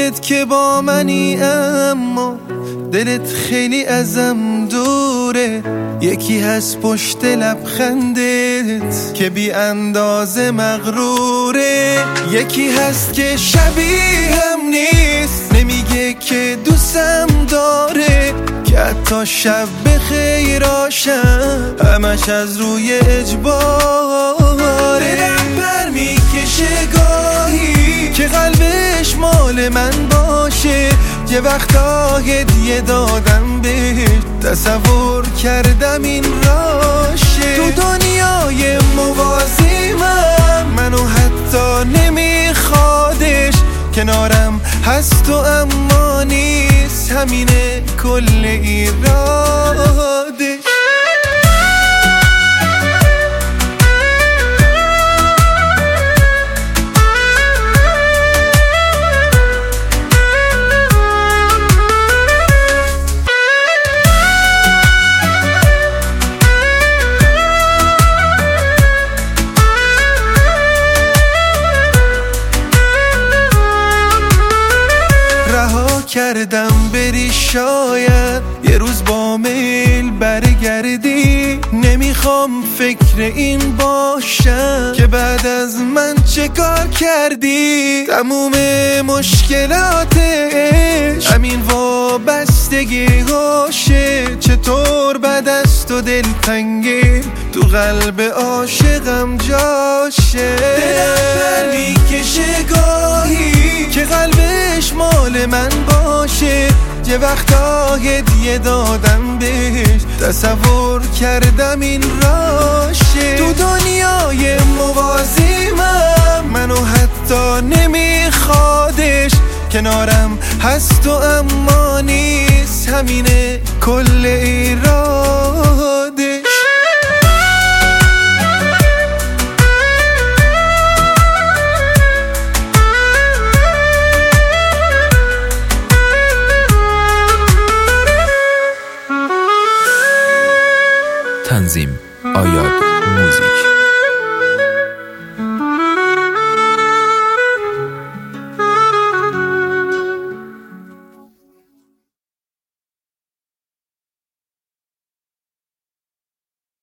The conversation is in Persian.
خودت که با منی اما دلت خیلی ازم دوره. یکی هست پشت لبخندت که بی اندازه مغروره. یکی هست که شبیهم نیست، نمیگه که دوستم داره، که حتی شب به خیراشم همش از روی اجباره. دلم بر میکشه گاهی که قلبش مال من باشه، یه وقتا هدیه دادم بهش، تصور کردم این راشه. تو دنیای موازیم منو حتی نمیخوادش، کنارم هست و اما نیست، همینه کل ایرادش. کردم بری شاید یه روز با میل برگردی، نمیخوام فکر این باشم که بعد از من چه کار کردی. تموم مشکلاتش همین وابستگی هاشه، چطور بعد از تو دل تنگی تو قلب عاشقم جاشه. دلم پر میکشه گاهی که قلبش مال من باشه، یه وقتا هدیه دادم بهش، تصور کردم این راشه. تو دنیای موازیم منو حتی نمیخوادش، کنارم هست و اما نیست، همینه کل ایراد.